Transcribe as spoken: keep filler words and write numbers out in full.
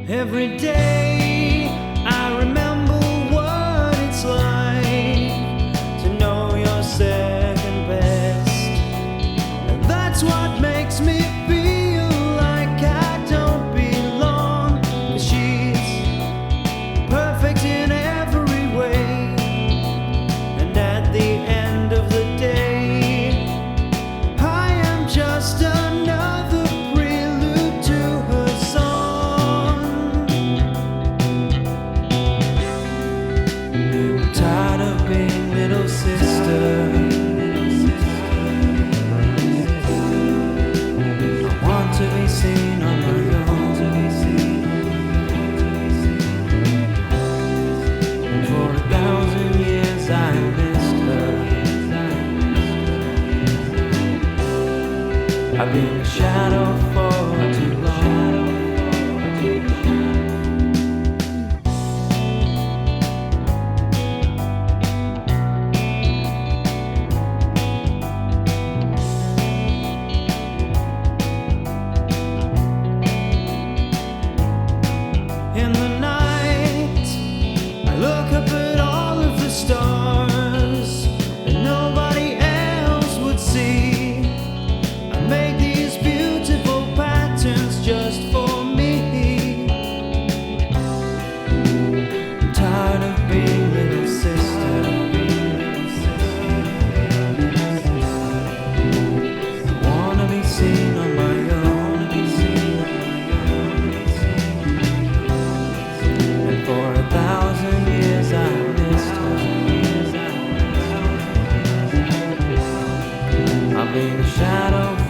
Every day I remember what it's like to know you're second best, and that's what makes me feel like I don't belong. 'Cause she's perfect in every way, and at the end of the day I am just another prelude to her song. I'm tired of being little sister. I want to be seen on my own. For a thousand years I missed her. I've been a shadow for too long. In the night, I look up at all of the stars that nobody else would see. I make these beautiful patterns just for me. I'm tired of being little sister. I wanna be seen on my own. And for a thousand years I missed her. I've been a shadow